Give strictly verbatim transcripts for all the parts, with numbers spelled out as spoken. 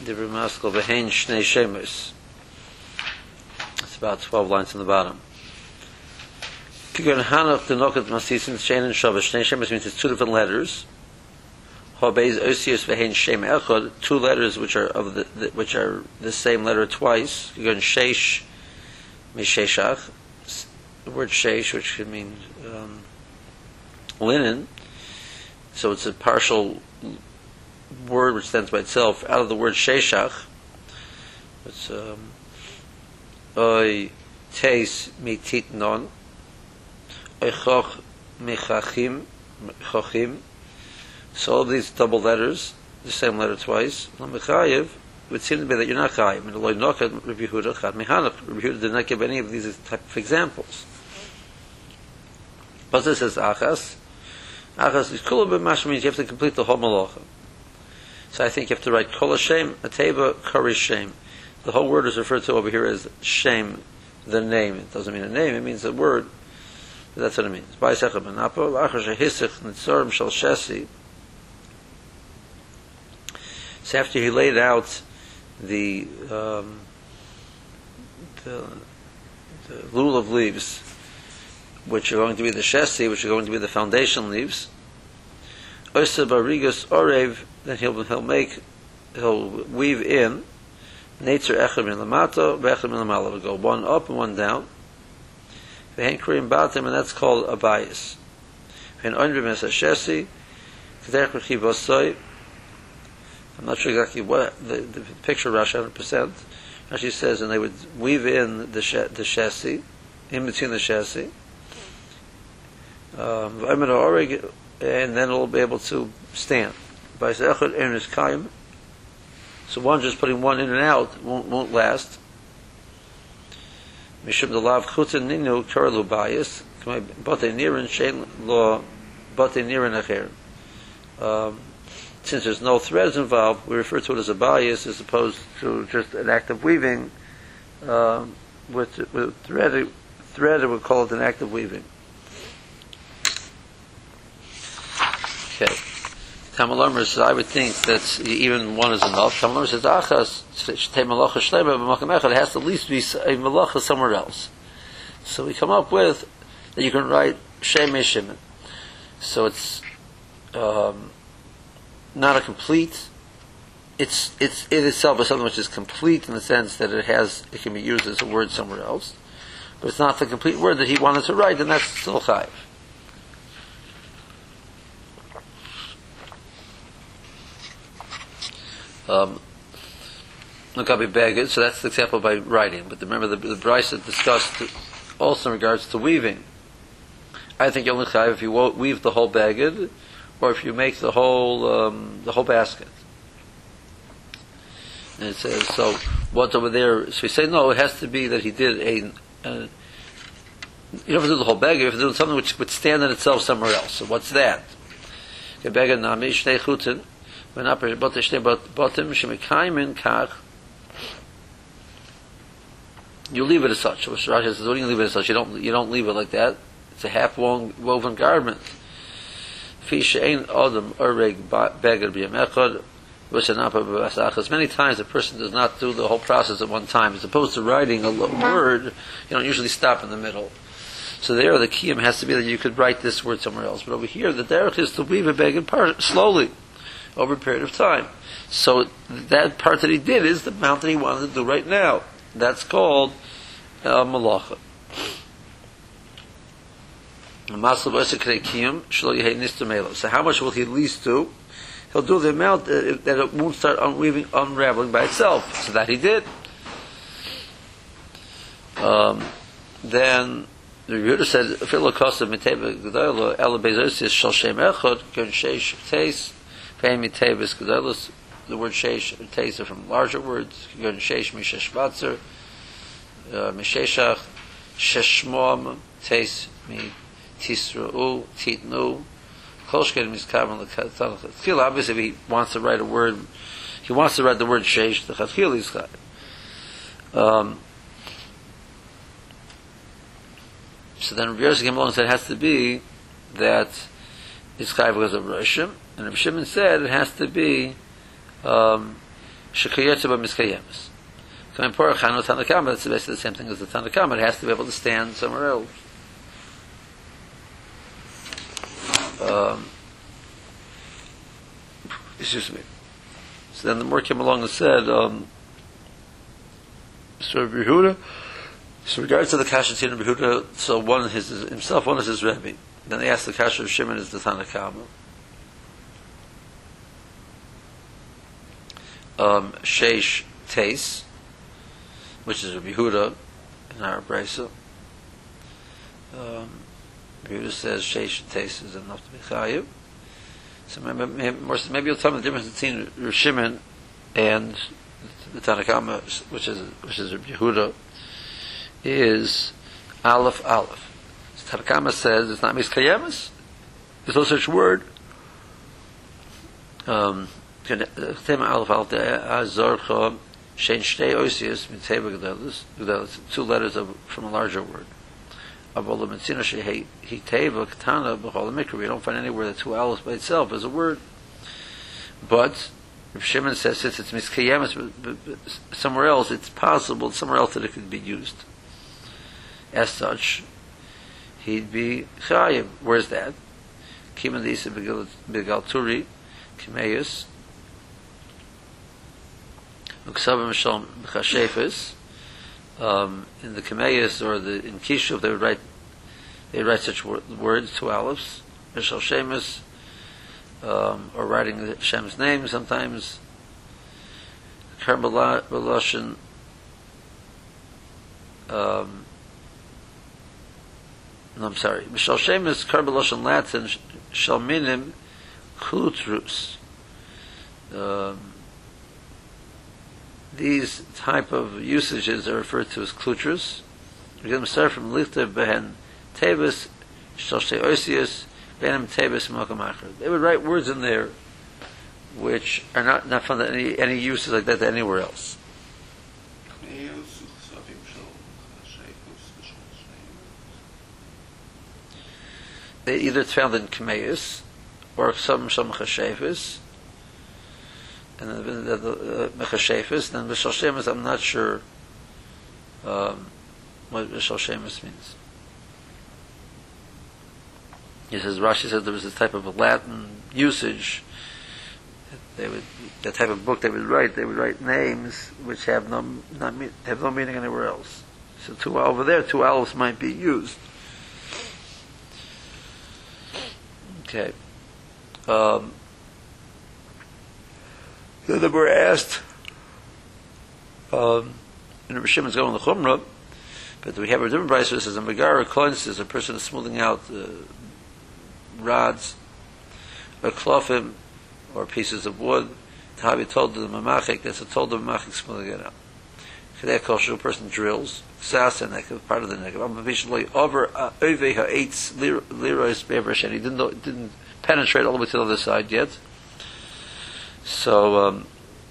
Divri Maskal Behein Shnei Shemus. It's about twelve lines on the bottom. Kigun Hanach Denokat Masisin Shein and Shabbos. Shnei Shemus means it's two different letters. Hobeis Osius Behein Shem Echad, two letters which are of the, the which are the same letter twice. Kigun Sheish Misheshach. The word Sheish, which could mean um, linen. So it's a partial word which stands by itself out of the word Sheshach. It's Oy Teis Mititnon, Oy Choch Mechachim, Chochim. So all these double letters, the same letter twice. Mechayev would seem to be that you're not chayiv. And Eloi Nokat Rabbi Yehuda Chad Mehanach. Rabbi Yehuda did not give any of these type of examples. But this says Achas. Achas is kula b'mashma means you have to complete the whole malacha. So I think you have to write kol Hashem, ateva, kari shem. The whole word is referred to over here as shem, the name. It doesn't mean a name, it means a word. But that's what it means. Ba'isach benapo, lachar shehisich nitzorim shel shesi. So after he laid out the, um, the, the lulav of leaves, which are going to be the shesi, which are going to be the foundation leaves, Osa barigus orev, then he'll he'll make he'll weave in Neitzer echad min lamato, ve'echad min lamala. Will go one up and one down. Ve'hen kriim batim, and that's called a bias. Ve'hen oin b'mes hashesi, k'derech rechiv osoi. I'm not sure exactly what the, the picture Rashi one hundred percent. Rashi says, and they would weave in the she, the shesi, in between the shesi. Um, and then it'll be able to stand. By Zechad Aaron is Kaim. So one just putting one in and out won't won't last. Mishum the lav chutin ninu karlu bias. Bate nirin shein lo bate nirin acher. Since there's no threads involved, we refer to it as a bias as opposed to just an act of weaving. Um, with with thread, thread, we call it an act of weaving. Okay. Tamalamar says, I would think that even one is enough. Tamalamar says, Achas, Shtei Malacha Shlema, B'Makam Echad, it has to at least be a Malacha somewhere else. So we come up with that you can write Shem Shimon. So it's um, not a complete, it's it's it itself is something which is complete in the sense that it has, it can be used as a word somewhere else. But it's not the complete word that he wanted to write, and that's still Chayiv. Um, look, I'll be bagged. So that's the example by writing. But remember, the, the Brisa discussed also in regards to weaving. I think you're only chayiv if you weave the whole bagged, or if you make the whole um, the whole basket. And it says so. What's over there? So we say no. It has to be that he did a. a you don't have to do the whole bagged. You have to do something which would stand in itself somewhere else. So what's that? Bagged nami shnei chutin. You leave it as such. Rashi says, "What do you leave it as such? You don't. You don't leave it like that. It's a half woven garment." Many times a person does not do the whole process at one time. As opposed to writing a word, you don't usually stop in the middle. So there, the kiyum has to be that you could write this word somewhere else. But over here, the derech is to weave a beged part slowly over a period of time. So that part that he did is the amount that he wanted to do right now. That's called uh, malacha. So how much will he at least do? He'll do the amount that, that it won't start unweaving, unraveling by itself. So that he did. Um, then the Yehuda said, "Filo kosta miteva gedola ela bezosius shel shem echad ken sheish teis." The word sheish and teis are from larger words. You go to sheish mishesh batzer, misheshach, sheshmom, teis mi tisra'u, titnu, kolshken miskavan l'katanach. Chil, obviously, he wants to write a word. He wants to write the word sheish. The chil he's got. Um, so then Rabbi Yosef came along and said it has to be that it's chayav because of Roshim. And Rabbi Shimon said it has to be um, Shekayetze b'miskayemis. Coming por Chanu Tanakama, that's basically the same thing as the Tanakama. It has to be able to stand somewhere else. Um, excuse me. So then the more came along and said, um, so Rabbi Yehuda, so regards to the Kasha Tzina Rabbi Yehuda, so one is his, himself, one is his Rebbe. Then they asked the Kasha of Shimon is the Tanakama. Um, Sheish Teis, which is Rabbi Yehuda in our Brisa. Um, Rabbi Yehuda says Sheish Teis is enough to be Chayiv. So maybe, maybe you'll tell me the difference between Rabbi Shimon and the Tanakama, which is which is Rabbi Yehuda, is Aleph Aleph. So Tanakama says it's not Miskayemis. There's no such word. Um, Tema Aleph Aleph Azorcha Shein Shtei Oisius Mitzeva Gedelis. Two letters of, from a larger word. We don't find anywhere that two alephs by itself is a word. But if Shimon says since it's miskayemis, somewhere else it's possible, somewhere else that it could be used. As such, he'd be chayiv. Where's that? Kiman Disa Begalturi, Kimeus, Uksavim Shalom B'chashefis. Um, in the Kameis or the in Kishuv, they would write they would write such wor- words, two alephs, Mishal Shemus, um, or writing Hashem's name sometimes. Karbaloshin, um, no, I'm sorry, Mishal Shemus, Karbaloshin Latin, Shalminim, Klutrus. Um, These type of usages are referred to as klutrus. We get them started from lichter behen tevis, shoshe oisius, benem tevis makamacher. They would write words in there which are not, not found any any uses like that anywhere else. They either it's found in Kameus or some some chashefis. And then the Mechashefis, then Mishal Shemus, I'm not sure um, what Mishal Shemus means. He says, Rashi said there was this type of a Latin usage. They would, that type of book they would write, they would write names which have no, not, have no meaning anywhere else. So two, over there, two alephs might be used. Okay. Um, Then they were asked, um, and Rabbi Shimon's going to the Chumrah, but we have a different price. It says a Megara Koins is a person smoothing out uh, rods, or klofim, or pieces of wood. Tahavi told the Mamachik, that's a told the Mamachik smoothing it out. Kadeh Kosher, a person drills, Ksas and Nekev, part of the Nekev. Amavishli over Oveh Ha'etz Lirois Bevesh, and he didn't, didn't penetrate all the way to the other side yet. So, um,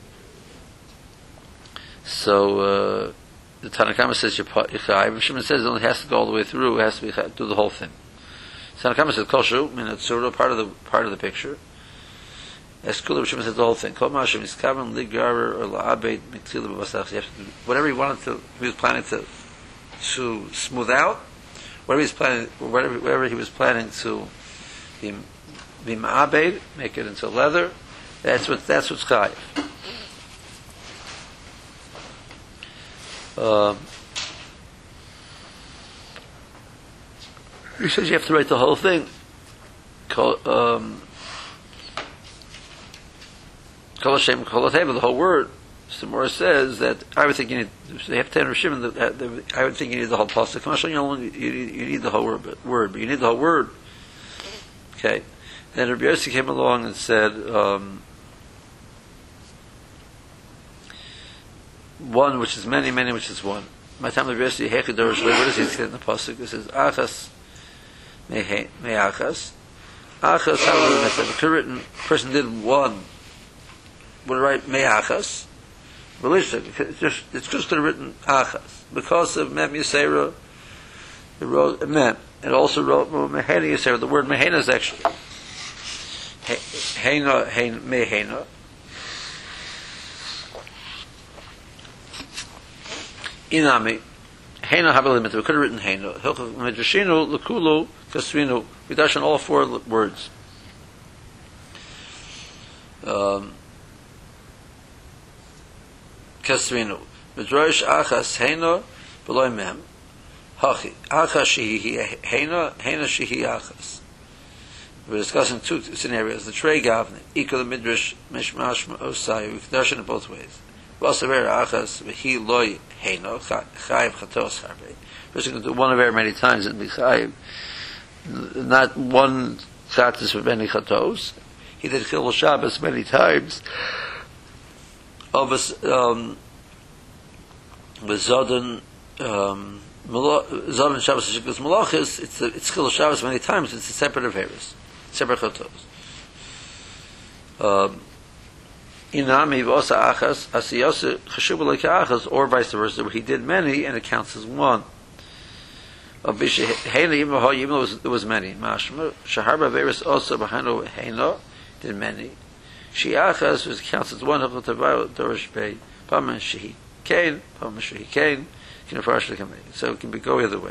so uh, the Tanakama says Yechayiv. Shimon says it only has to go all the way through. It has to be do the whole thing. Tanakama says Koshu Minatsura, part of the part of the picture. Eskula Shimon says the whole thing. Kol Mashim Iskavan Ligarer or La'abed Miktila B'Masach. Whatever he wanted to, he was planning to to smooth out. Whatever he was planning, whatever, whatever he was planning to be be Ma'abed, make it into leather. That's what that's what's chayiv. Um, he says you have to write the whole thing. Kol um, Hashem Kol the whole word. Samora says that I would think you need. They have ten Rishim. I would think you need the whole pasuk. You only you need, you need the whole word, but word, but you need the whole word. Okay. Then Rabbi Yossi came along and said. Um, One, which is many, many, which is one. My time of Yossi, Hechidor Shlei, what does he say in the pasuk? It says, Achas me'achas. Achas, how the written person did one, would write me'achas. It's just, it's just written achas. Because of Mem Yisera, it wrote Mem. It also wrote Mehena Yisera. The word Mehena is actually Heina, Mehena. Inami. Heina Habelimit. We could have written Heina. Hilchach Midrashinu Lekulu Kasvinu. We dash on all four words. Um, Kasvinu. Midrash Achas Heina Beloy Mem. Hachi. Achas Shehi Heina. Heina Shehi Achas. We're discussing two scenarios. The Trey Gavne. Equal the Midrash Mishmash Osai. We could dash in both ways. Vasaver Achas Vehi Loy Heino Chayiv Chatos Harbe. First, going to do one of it many times and be Chayiv. Not one Chatos for many Chatos. He did Chilul Shabbos many times. Of us, um, with Zodin, um, Zodin Shabbos Shikos Malachis, it's it's Chilul Shabbos many times. It's a separate Averis, separate Chatos. Um, Inami v'osa achas asiyose chashuv like achas, or vice versa, where he did many and it counts as one. Of v'shehena even though it was, it was many. Mashma shaharba veris also b'hanu hena did many. She achas was counts as one. Hachot tavayot dorish pei paman shehi kain paman shehi kain can partially come in. So it can be go either way.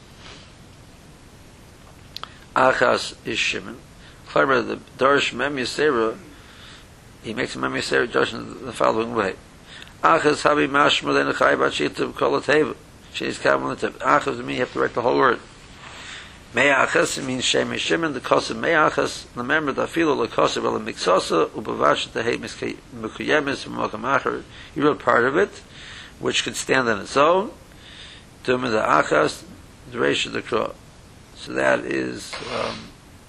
Achas is Shimon. Clever the dorish mem yisera. He makes a memory series judgment the following way. Achas habi mashma then chayvat shitav kol ateva. She's kamal ateva. Achas means you have to write the whole word. Me'achas means shem shimon. The kosev me'achas. Remember the filo the kosev el mixosa ubavash tehei mikuyemis v'mokam acher. You wrote part of it, which could stand on its own. Duma the achas, the reish of the kro. So that is. Um,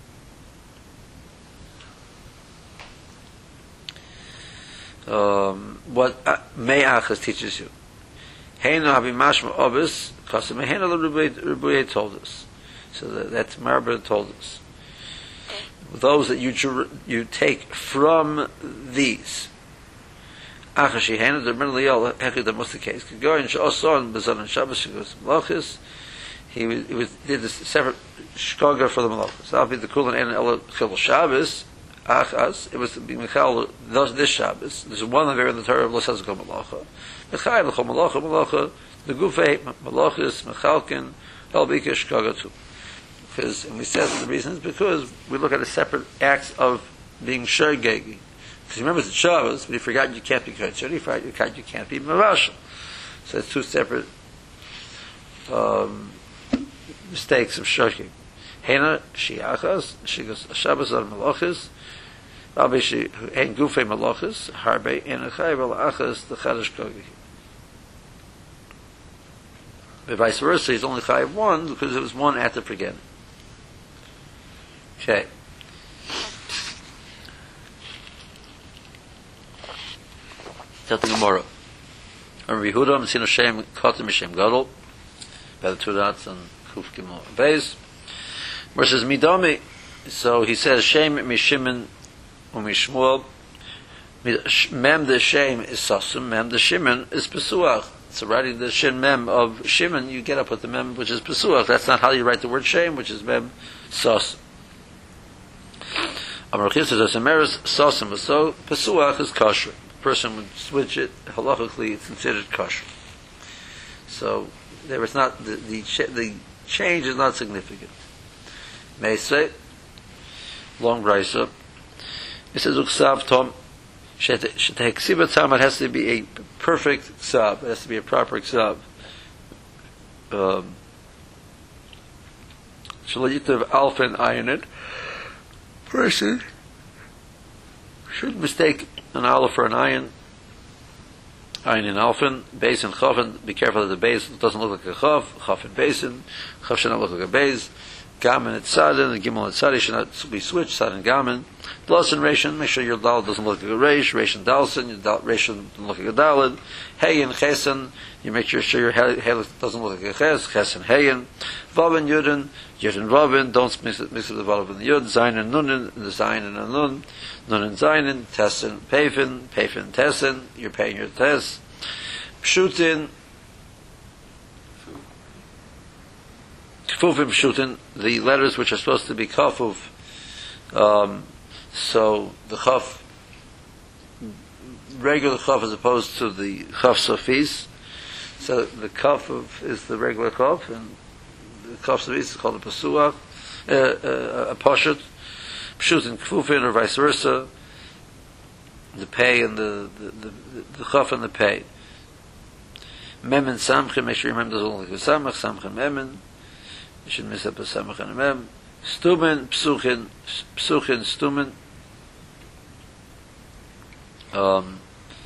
Um, what uh, Me'achas teaches you. Heino habi mashma obis, because Me'heino l'Rubuye told us. So that, that's Marber told us. Those that you you take from these. Achashi heino the Min Liyol hekid the most the case. Could go in Sha'oson Bezon and Shabbos Shigos Malachis. He was, he was did this separate shkoga for the Malachis. That'll be the Kulan and El Chil Shabbos. Achas, it was being Michal, those this Shabbos. There's one of there in the Torah of Lo Sazko Malacha. Mechayim L'chol Malacha, Malacha, the Gufei, Malachis, Mechalkin, El Bika Shkagatu. Because, and we said the reason is because we look at the separate acts of being Shergegi. Because remember it's Shabbos, but you forgot you can't be Kretzer, you forgot you can't be Mavashal. So it's two separate um, mistakes of Shergegi. Hena, Shiachas, Shigos Shabbos on Malachis, Obviously, ein gufei malachas harbe in a chayv al achas the chadash kogi. The vice versa, he's only chayv one because it was one at the beginning. Okay. Tell the Gemara. Rabbi Yehuda Mesina Shem Kotim Mishem Gadol by the two dots and Kuf Gimel Beis. Versus Midami. So he says Shem Mishimen Umishmuel. Mem the Shem is Sasum. Mem the Shimon is Pesuach. So writing the Shin Mem of Shimon, you get up with the Mem which is Pesuach. That's not how you write the word Shem, which is Mem Sasum. Amar Chis says Ameres Sasum. So Pesuach is kosher. Person would switch it halachically, it's considered kosher. So there is not the the, the change is not significant. May say long rise up. It says uksav tom shetehksiva tam. It has to be a perfect ksav. It has to be a proper ksav. Um, Shalayitav alpha and iron. Person shouldn't mistake an aleph for an ayin. Ayin and alphin, base and chafin. Be careful that the base doesn't look like a chaf. Chaf and basin. Chaf should not look like a base. Gamin and tzadin, and gimel and tzadin should not be switched. Tzadin and gamin. Plus and ration. Make sure your dal doesn't look like a reish. Reish and dalsin. Your dal, reish doesn't look like a dalid. Hey and chesen. You make sure, sure your hey doesn't look like a ches. Ches and heyin. Vav and yudin. Yud and vavin. Don't mix it. Mix it with the vav and the yud. Zayin and nunin. The zayin and a nun. Nun and zayin. Tesin. Pefin. Pefin. Tesin. You're paying your tes. Pshutin. Kfufim pshutin. The letters which are supposed to be kafuf. Um, so the chaf, regular chaf as opposed to the chaf sofis. So the kaf of is the regular kaf, and the kaf of is called a pasuach, uh, uh, a pashut, pshut and kfufin, or vice versa. The pay and the the the, the kaf and the pay. Mem and samchin. Make sure you remember there's only samach, samchin, memen. You should miss up a samach and a mem. Stumen, psuchin, psuchin, stumen. Um,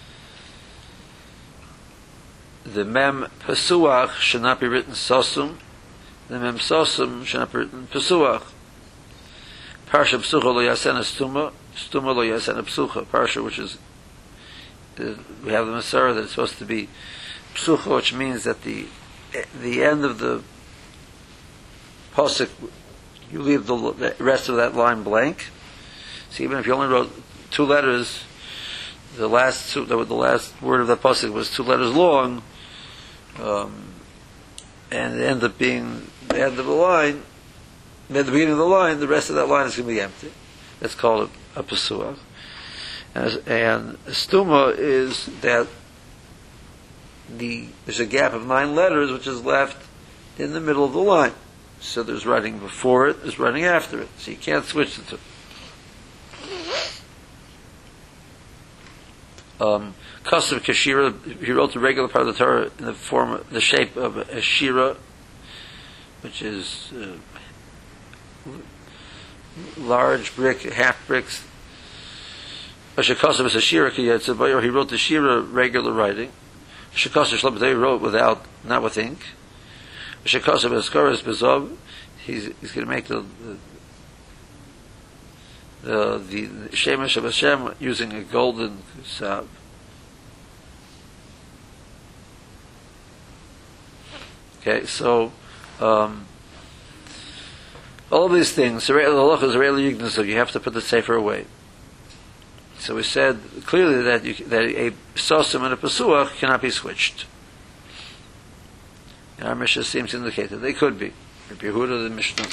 the mem pesuach should not be written sosum. The mem sosum should not be written pesuach. Parsha psucha lo yasena stuma, stuma lo yasena psucha. Parsha, which is uh, we have the Masorah that it's supposed to be psucha, which means that the the end of the pasuk you leave the, the rest of that line blank. So even if you only wrote two letters, the last two, the, the last word of that pasuk was two letters long, um, and it ended up being the end of the line. At the beginning of the line, the rest of that line is going to be empty. That's called a, a pasuach. And, and stuma is that the there's a gap of nine letters which is left in the middle of the line. So there's writing before it, there's writing after it. So you can't switch the two. Um, Kasav Kashira, he wrote the regular part of the Torah in the form, of, the shape of a shira, which is uh, large brick, half bricks. Shekasav is a shira kiyetzabayor. He wrote the shira regular writing. Shekasav Shlabadei wrote without, not with ink. Shekasav Eskaras Bezov. He's he's going to make the the the, the Shemesh of Hashem using a golden sab. Okay, so um, all of these things, the halacha is really ignorant, so you have to put the sefer away. So we said clearly that you, that a sosim and a pasuach cannot be switched. And our Mishnah seems to indicate that they could be. Rabbi Yehuda, the Mishnah.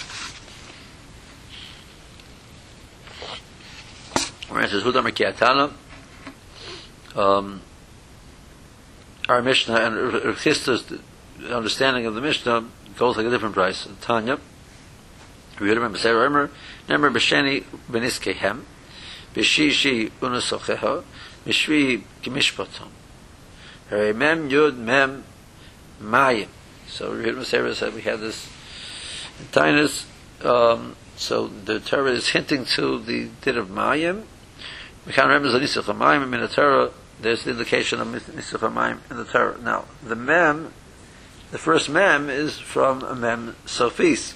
Where it says Huda Mekiatana, um, our Mishnah and Chisda's understanding of the Mishnah goes like a different price. Tanya, we remember Sarah Emer, Nemer B'Sheni B'Niskehem, B'Shishi Unasocheha, Mishvi Gemishpatam. Hare Mem Yud Mem Mayim. So Sarah said we had this in Tainus. Um, so the Torah is hinting to the din of Mayim. We can't remember the Nisach Mayim in the Torah. There's the indication of Nisach Mayim in the Torah. Now the Mem, the first Mem is from a Mem Sofis.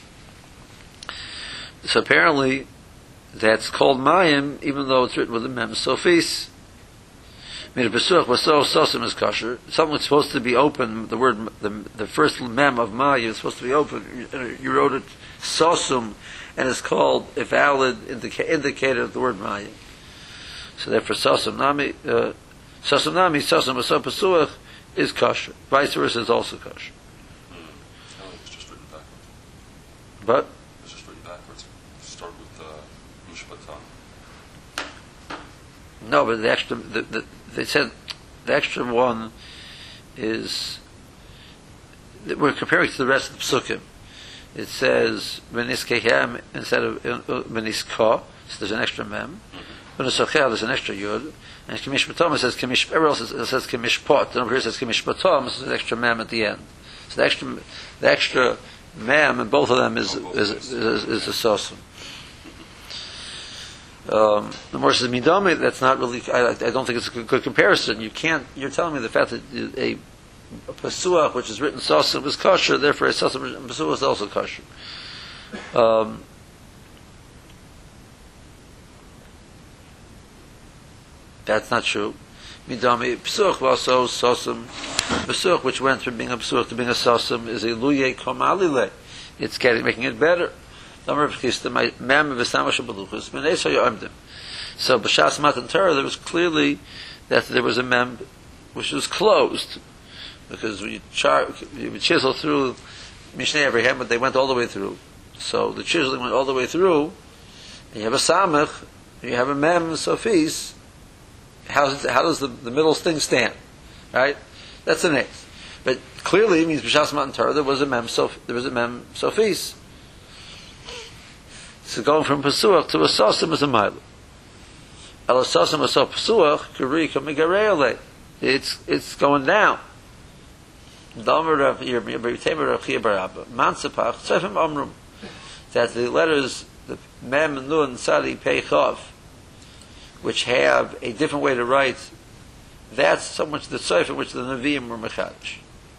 So apparently that's called Mayim, even though it's written with a Mem Sofis. I mean, a Pesuach was so sosim is kosher. Something's supposed to be open. The word, the, the first mem of Mayim is supposed to be open. You, you wrote it sosum, and it's called a valid indica- indicator of the word Mayim. So therefore, sosum nami, uh, sosum nami, sosum aso Pesuach is kosher. Vice versa is also kosher. No, it was just written backwards. But It was just written backwards. Start with uh, Mishpatam. no, but the extra, the, the, they said the extra one is we're comparing to the rest of the psukim. It says Beniskeihem instead of Beniska, so there's an extra mem. Benisochel there's an extra yud, and Kimishpatom it says Kimish. Everywhere else it says Kimishpot. And over here it says Kimishpatom. So there's an extra mem at the end. So the extra, the extra mem in both of them is is is, is, is a sosum. Um, the more says midami, that's not really. I, I don't think it's a good, good comparison. You can't. You're telling me the fact that a, a pasuach which is written sosum is kosher, therefore a sosum pasuach is also kosher. Um, that's not true. Midami pasuach also sosum pasuach which went from being a pasuach to being a sosum is a luye komalile. It's getting making it better. So B'Shas Matan Torah there was clearly that there was a mem which was closed because when you, char- you would chisel through Mishneh every hand, but they went all the way through. So the chiseling went all the way through, and you have a samach, you have a mem sofis. How, how does the, the middle thing stand? Right? That's an ace. But clearly it means b'shas matan Torah there was a mem sof, there was a mem sofis. So going from Pesuach to a Sosim is a mile. El Sosim was so Pesuach, Kurika Migareole. It's it's going down. Damer of Yermitamer of Chibarabba. Mansapach, Sefim Amrum. That the letters, the Mem, Nun, Sadi, Pei, Chav, which have a different way to write, that's so much the Sefim which the Nevi'im were Mechadish.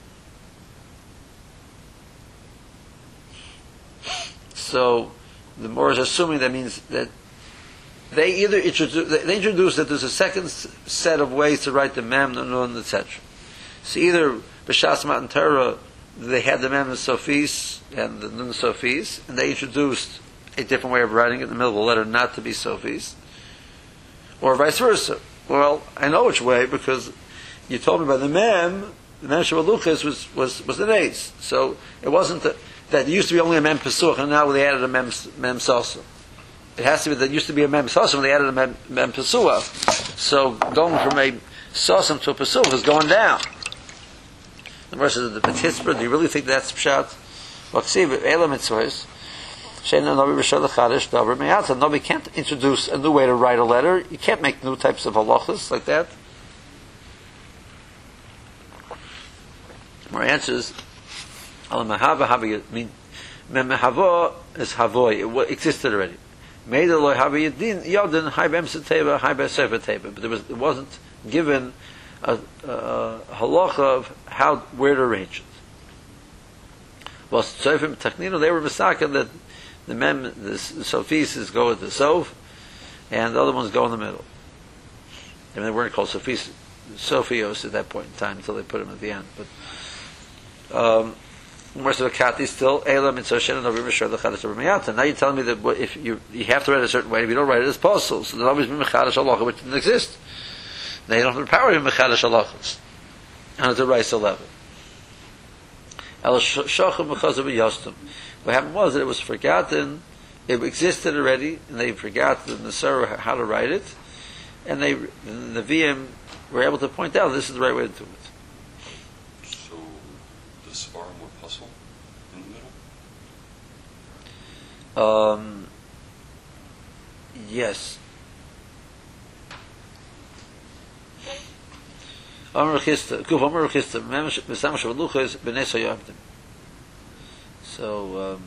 So, the more is assuming that means that they either introduce, they introduce that there's a second set of ways to write the mem, the nun, et cetera. So either b'shas matan Torah they had the mem and sofis and the nun sofis, and they introduced a different way of writing it in the middle of the letter not to be sofis, or vice versa. Well, I know which way because you told me by the mem, the mem Shabaluchas was was was an ace. So it wasn't that. That there used to be only a mem pesuch, and now they added a mem mem salsa. It has to be that used to be a mem salsa, and they added a mem mem pesuach. So going from a salsa to a pesuch is going down. The verse is the Petisper. Do you really think that's pshat? Well, see, elam mitzvahs. Sheina nobi b'shal chadash davar me'ata. Nobody can't introduce a new way to write a letter. You can't make new types of halachas like that. More answers. Al mahava hava mean memahavo is havoy. It existed already. Made loy hava yadin yadin high bem seteva high bem sefer teva. But there was it wasn't given a, a, a halacha of how where to arrange it. Well, sofim technino they were misaken that the mem the, the sophists go at the sof, and the other ones go in the middle. I mean they weren't called sophis sophios at that point in time until they put them at the end. But um, most of the kat is still elam and soshen and over the chadash over miyata. Now you're telling me that if you you have to write a certain way, if you don't write it, it's possible. So there's always been mechadash halacha which didn't exist. Now you don't have the power of mechadash halachas on the rice level. El shochem mechazav yostem. What happened was that it was forgotten. It existed already, and they forgot the Nasara how to write it, and they the V M were able to point out this is the right way to do it. Um, yes. Amar Chista, Kuf Amar Chista, Mesam Shavalucha is Benes Hayavdim. So,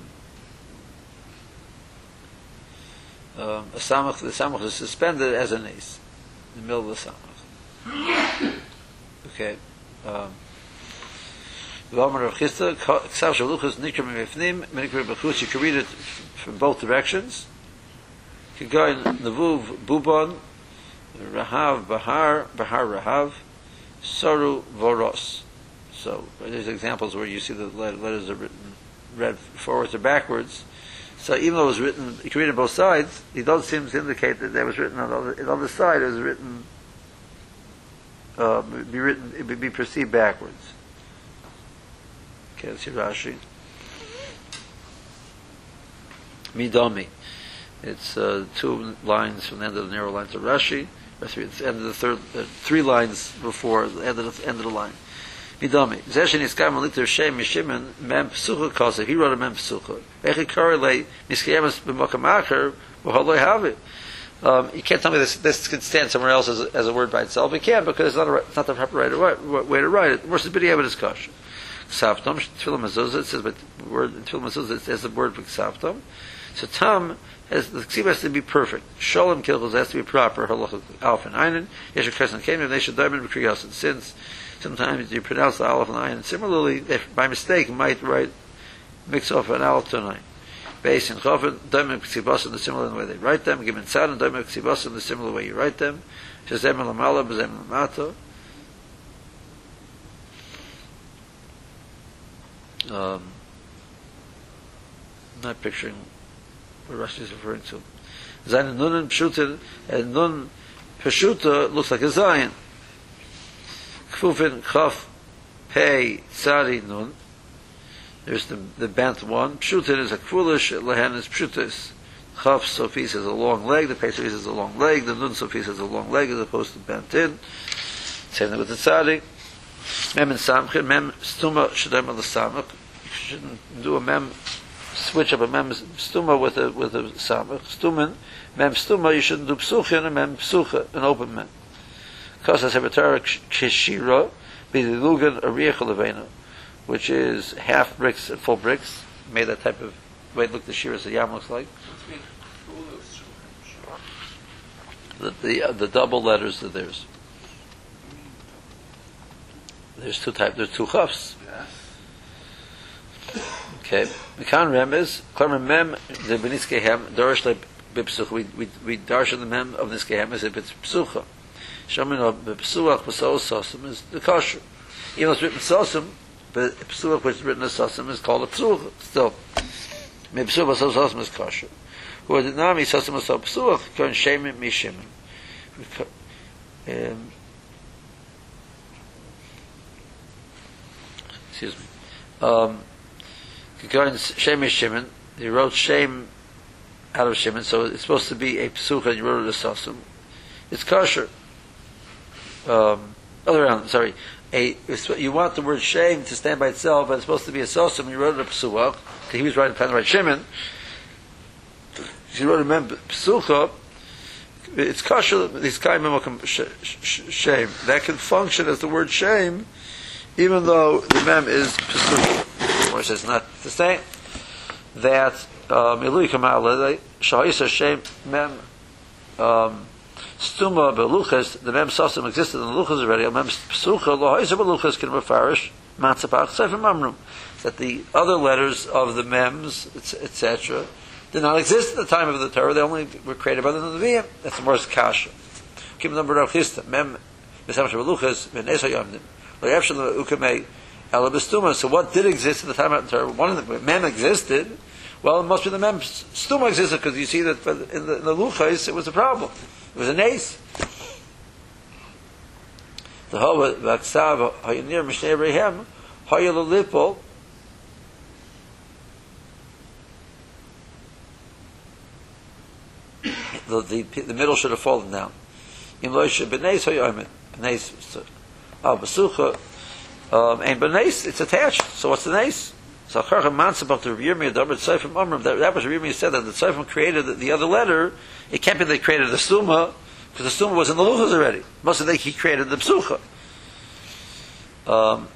um, um, a samach, the samach is suspended as an ace in the middle of the samach. Okay. Um, Amar Chista, Ksav Shavalucha is Nikra Mefnim, Menikra Bechutz. You can read it from both directions. You can go in Nevuv Bubon, Rahav Bahar, Bahar Rahav, Soru Voros. So there's examples where you see the letters are written read forwards or backwards. So even though it was written, you can read it both sides, it does seem to indicate that it was written on the other, on the other side. It was written, uh, be written, it would be perceived backwards. Okay, let's see Rashi. Midami. It's uh, two lines from the end of the narrow line to Rashi. Or three, it's the end of the third, uh, three lines before the end of the end of the line. Midami. Zeshin iskam aliter shem mishimen mem psucha kasa. He wrote a mem psucha. Echi korelei miskayemas b'makam acher v'holoi have. Um, you can't tell me this. This can stand somewhere else as a, as a word by itself. It can because it's not, a, it's not the proper right, right, way to write it. Where's the b'di have a discussion? Ksavtom tefillah mezuzah. It says, but the word tefillah mezuzah it says the word for ksavtom. So tam has the ksiva has to be perfect. Shalom kilchos has to be proper. Halacha alf and einen. Yesher kres and kenim. They should diamond b'kriyas. And since sometimes you pronounce the aleph and einen, similarly, if by mistake you might write mix off an aleph to an ein. Beis and chofen diamond b'ksivas in the similar way they write them. Given tzad and diamond b'ksivas in the similar way you write them. Shazem elamala b'zem elamato. Um, not picturing what Rashi is referring to. Zayin nun and pshuta, and nun pshuta looks like a zayin. Kfufin chaf pei tzari nun. There's the the bent one. Pshutin is a kfulish. Lehen is pshutis. Chaf sofis has a long leg. The pei sofis has a long leg. The nun sofis has a long leg as opposed to bent in. Same thing with the tzari. Mem and samchin, mem stuma shadem al samach. You shouldn't do a mem switch up a mem stuma with a with a samach. Stumen, mem stuma. You shouldn't do psuchin and mem psucha, an open mem. Because as a kishira, be the lugan ariach levena, which is half bricks and full bricks, made that type of way. Look, the shira as a yam looks like. The the, uh, the double letters that there's. There's two types. There's two chafs. Okay. Mekan rem is klamar mem the benitzkehem dorish le bipsuch. We we we darshan the mem of nitzkehem is if it's psucha. Shomin of bipsuach b'sos sosim is the kosher. Even though it's written sosim, but psuach which is written as sosim is called a psucha. Still, me psuach b'sos sosim is kosher. Who are the nami sosim b'sos psuach kan shemin mishimin. Excuse me. Um, Shem is Shimon. He wrote Shem out of Shimon, so it's supposed to be a psucha, and you wrote it as Sasum. It's kosher. Um, other around, sorry. A, you want the word Shem to stand by itself, but it's supposed to be a Sasum, and you wrote it a psuach. He was writing kind of right Shimon. He wrote a mem psucha. It's kosher. This kind of Shem that can function as the word Shem, even though the mem is psucha. Or says not the same. That milui kamala shahisa Shem mem stuma beluchas. The mem sasim existed in the luchas already. Mem psucha lohisa beluchas can mefarish matzapach sefer mamrum. That the other letters of the mems, et cetera, did not exist at the time of the Torah. They only were created by the Nevi'im. That's the most kasha. Keep the number of chista. Mem b'samash beluchas v'nes hayamdim. Lo'yavshel ukamei ela b'stuma. So what did exist at the time of the Torah? One of the mem existed. Well, it must be the mem stuma existed because you see that in the, in the luchas it was a problem. It was an ace. The hova v'aksav hayanir mishnei rehem hayal lipol. The, the the middle should have fallen down. In loisha b'neis hayomet b'neis al b'sucha and b'neis it's attached. So what's the neis? So acharcha mansabach to Rabbi Yirmiyah davar tzayfim amram. That was Rabbi Yirmiyah said that the tzayfim created the, the other letter. It can't be they created the stuma because the stuma was in the luchas already. Most of the he created the psucha. Um,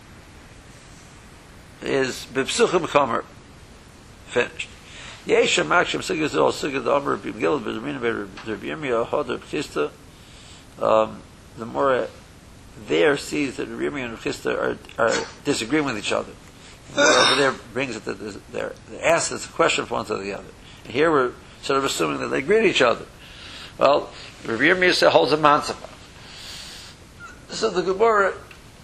is b'psucha b'kamer finished. Yesha Makshim Sigaz all Sigaz Amr Bimgil Bimina Bimia Hodder Chista. Um the more there sees that Rimi and Chista are are disagreeing with each other. Over there brings it that they're asks us a question from one to the other. And here we're sort of assuming that they agree with each other. Well, Rimi holds a mansapa. So the Gemara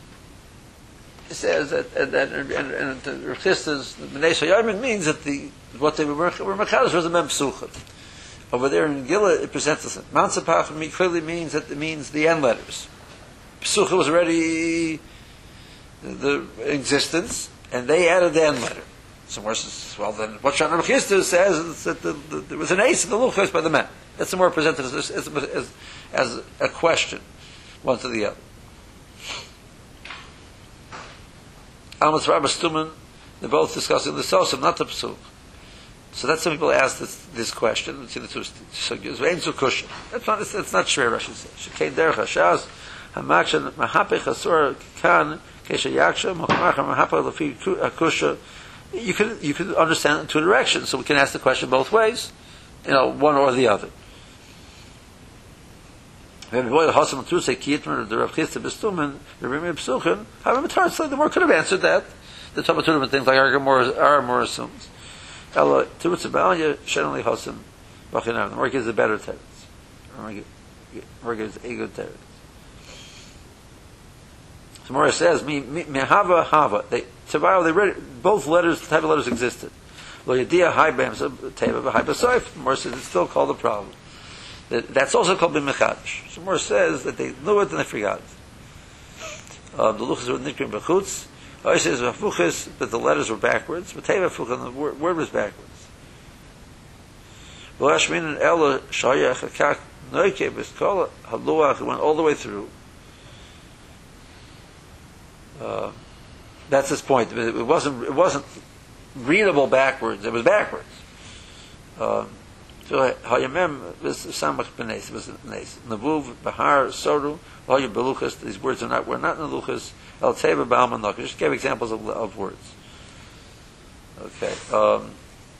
says that and that and, and the Chista's Bnei Yamin means that the what they were were machadish was a mem psucha. Over there in Gila, it presents us. Mount Sapach clearly means that it means the end letters. Psucha was already the existence, and they added the end letter. Somewhere says, well, then what Shana Chisda says is that the, the, there was an ace in the luchos by the men. That's the more presented as, as, as, as a question, one to the other. Almas Rabba Stuman, they're both discussing the sosim, not the psuch. So that's some people ask this, this question. Let's see the two sugyas. Ve'en zu kusha. That's not. That's not shver. Rashi says. Shekein derech hashas hamakshan mahapech asur kan kesha yaksha machmach mahapech lefi kusha. You can you can understand it in two directions. So we can ask the question both ways. You know, one or the other. The more could have answered that. The Talmud and things like are more more assumes. Ella Tirutzabanya Shenali Hosim Bachinam. The more gives a better teretz. The more gives a good teretz. So Mora says, "Me mehava hava." They Tavaro. They read both letters. The type of letters existed. Lo yadia high bam so teva high basoif. Mora says it's still called a problem. That, that's also called b'mechadish. So Mora says that they knew it and they forgot it. Um, the luchas were nikrim b'chutz. Oh, he says vafuchis, but the letters were backwards. But teva fuchas, the word, word was backwards. V'lashmin and ella shayach hakak noike b'skola haluach went all the way through. Uh, that's his point. It wasn't it wasn't readable backwards. It was backwards. Um, so Hayamem was Samach Benes. It was Benes. Navuv Bahar Soru. All your beluchas. These words are not. We're not beluchas. El Teva Ba'almanok. Just gave examples of, of words. Okay. Um,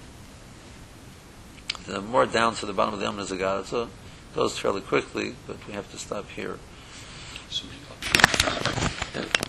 the more down to the bottom of the Amr Zagat. So it goes fairly quickly, but we have to stop here. So,